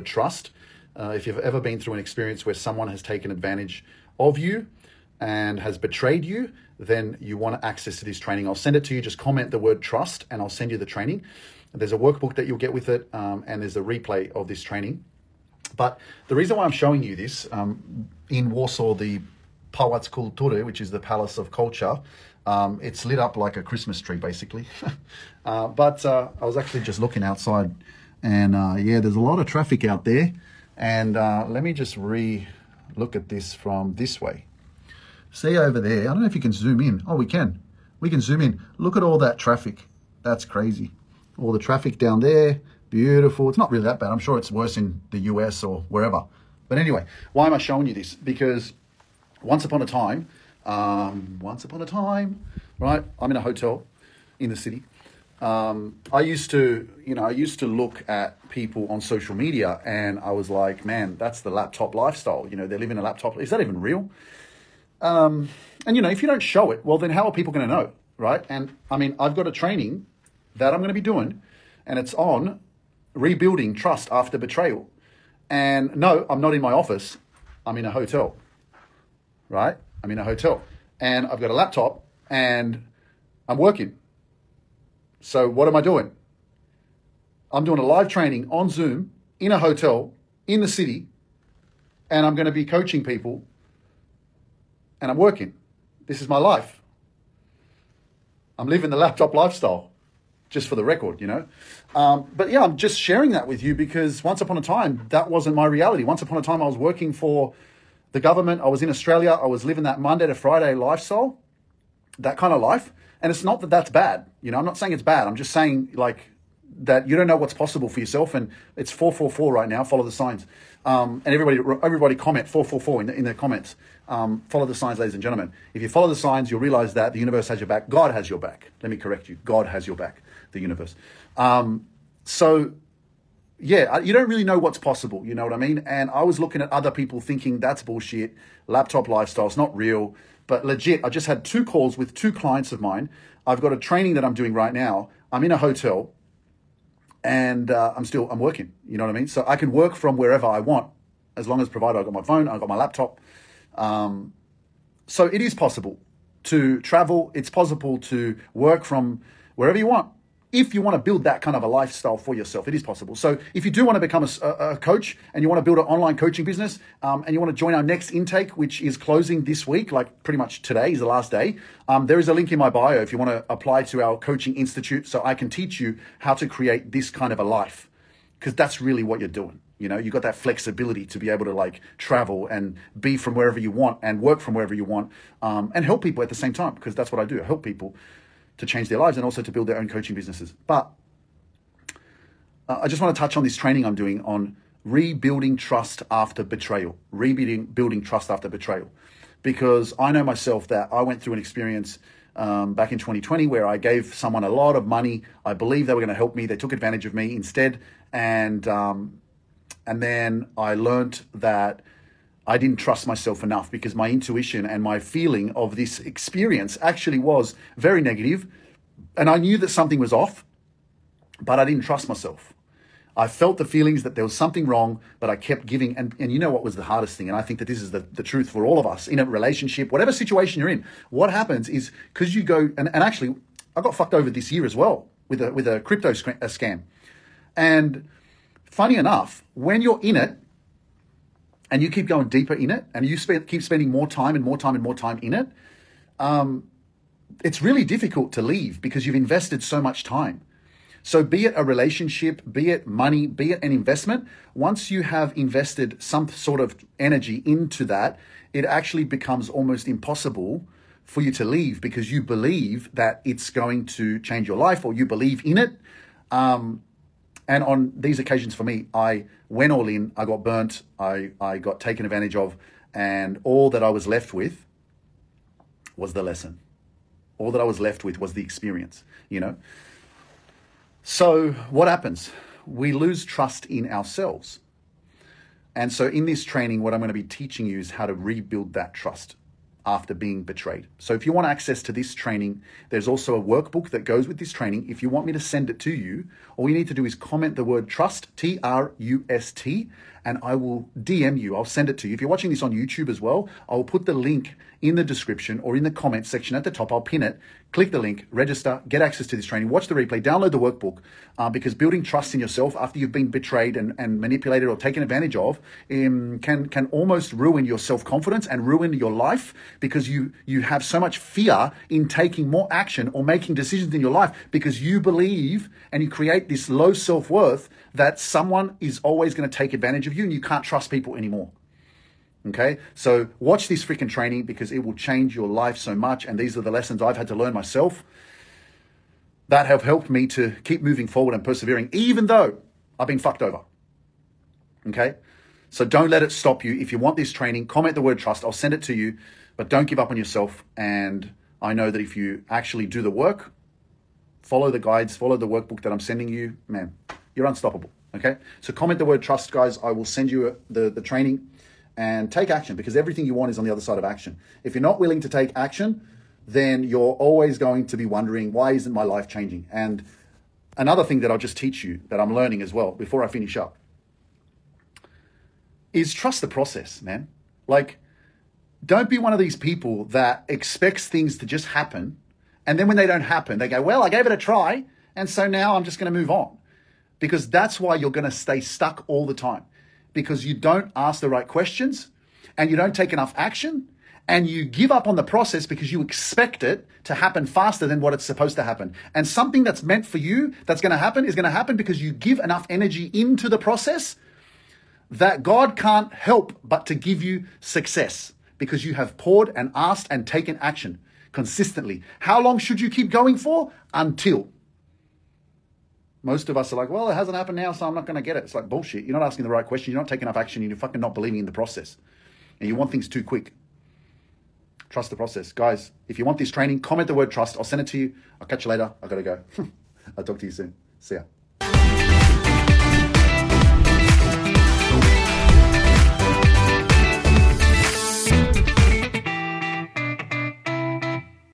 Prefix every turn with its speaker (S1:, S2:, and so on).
S1: word trust. If you've ever been through an experience where someone has taken advantage of you and has betrayed you, then you want access to this training. I'll send it to you. Just comment the word trust and I'll send you the training. There's a workbook that you'll get with it, and there's a replay of this training. But the reason why I'm showing you this, in Warsaw, the Pałac Kultury, which is the Palace of Culture, it's lit up like a Christmas tree, basically. But I was actually just looking outside, and yeah, there's a lot of traffic out there. And let me just look at this from this way. See over there, I don't know if you can zoom in. Oh, we can. We can zoom in. Look at all that traffic. That's crazy. All the traffic down there, beautiful. It's not really that bad. I'm sure it's worse in the US or wherever. But anyway, why am I showing you this? Because once upon a time, right? I'm in a hotel in the city. I used to look at people on social media and I was like, man, that's the laptop lifestyle. You know, they're living a laptop. Is that even real? And you know, if you don't show it, well, then how are people going to know, right? And I mean, I've got a training that I'm going to be doing, and it's on rebuilding trust after betrayal. And no, I'm not in my office. I'm in a hotel, right? I'm in a hotel, and I've got a laptop, and I'm working. So what am I doing? I'm doing a live training on Zoom in a hotel in the city, and I'm going to be coaching people, and I'm working. This is my life. I'm living the laptop lifestyle, just for the record, you know. But yeah, I'm just sharing that with you because once upon a time, that wasn't my reality. Once upon a time, I was working for the government. I was in Australia. I was living that Monday to Friday lifestyle, that kind of life. And it's not that that's bad. You know, I'm not saying it's bad. I'm just saying like that you don't know what's possible for yourself. And it's 444 right now. Follow the signs. And everybody comment 444 in the comments. Follow the signs, ladies and gentlemen. If you follow the signs, you'll realize that the universe has your back. God has your back. Let me correct you. God has your back, the universe. So yeah, you don't really know what's possible. You know what I mean? And I was looking at other people thinking that's bullshit. Laptop lifestyle is not real. But legit, I just had 2 calls with 2 clients of mine. I've got a training that I'm doing right now. I'm in a hotel and I'm working. You know what I mean? So I can work from wherever I want as long as provided I've got my phone, I've got my laptop. So it is possible to travel. It's possible to work from wherever you want. If you want to build that kind of a lifestyle for yourself, it is possible. So if you do want to become a coach and you want to build an online coaching business and you want to join our next intake, which is closing this week, like pretty much today is the last day, there is a link in my bio if you want to apply to our coaching institute so I can teach you how to create this kind of a life, because that's really what you're doing. You know, you got that flexibility to be able to like travel and be from wherever you want and work from wherever you want and help people at the same time, because that's what I do. I help people to change their lives and also to build their own coaching businesses. But I just want to touch on this training I'm doing on rebuilding trust after betrayal, building trust after betrayal, because I know myself that I went through an experience back in 2020 where I gave someone a lot of money. I believed they were going to help me. They took advantage of me instead. And then I learned that I didn't trust myself enough because my intuition and my feeling of this experience actually was very negative. And I knew that something was off, but I didn't trust myself. I felt the feelings that there was something wrong, but I kept giving. And you know what was the hardest thing? And I think that this is the truth for all of us in a relationship, whatever situation you're in. What happens is because you go, and actually I got fucked over this year as well with a crypto scam. And funny enough, when you're in it, and you keep going deeper in it, and you keep spending more time and more time and more time in it, it's really difficult to leave because you've invested so much time. So be it a relationship, be it money, be it an investment, once you have invested some sort of energy into that, it actually becomes almost impossible for you to leave because you believe that it's going to change your life or you believe in it. And on these occasions for me, I went all in, I got burnt, I got taken advantage of, and all that I was left with was the lesson. All that I was left with was the experience, you know? So what happens? We lose trust in ourselves. And so in this training, what I'm going to be teaching you is how to rebuild that trust after being betrayed. So if you want access to this training, there's also a workbook that goes with this training. If you want me to send it to you, all you need to do is comment the word trust, TRUST, and I will DM you. I'll send it to you. If you're watching this on YouTube as well, I'll put the link in the description or in the comment section at the top. I'll pin it. Click the link, register, get access to this training, watch the replay, download the workbook, because building trust in yourself after you've been betrayed and manipulated or taken advantage of can almost ruin your self-confidence and ruin your life, because you have so much fear in taking more action or making decisions in your life because you believe and you create this low self-worth that someone is always going to take advantage of you and you can't trust people anymore. Okay, so watch this freaking training because it will change your life so much. And these are the lessons I've had to learn myself that have helped me to keep moving forward and persevering, even though I've been fucked over. Okay, so don't let it stop you. If you want this training, comment the word trust. I'll send it to you, but don't give up on yourself. And I know that if you actually do the work, follow the guides, follow the workbook that I'm sending you, man, you're unstoppable. Okay, so comment the word trust, guys. I will send you the training. And take action, because everything you want is on the other side of action. If you're not willing to take action, then you're always going to be wondering, why isn't my life changing? And another thing that I'll just teach you that I'm learning as well before I finish up is trust the process, man. Like, don't be one of these people that expects things to just happen. And then when they don't happen, they go, well, I gave it a try. And so now I'm just going to move on. Because that's why you're going to stay stuck all the time. Because you don't ask the right questions and you don't take enough action and you give up on the process because you expect it to happen faster than what it's supposed to happen. And something that's meant for you that's going to happen is going to happen because you give enough energy into the process that God can't help but to give you success because you have poured and asked and taken action consistently. How long should you keep going for? Until. Most of us are like, well, it hasn't happened now, so I'm not going to get it. It's like bullshit. You're not asking the right question. You're not taking enough action. You're fucking not believing in the process. And you want things too quick. Trust the process. Guys, if you want this training, comment the word trust. I'll send it to you. I'll catch you later. I got to go. I'll talk to you soon. See ya.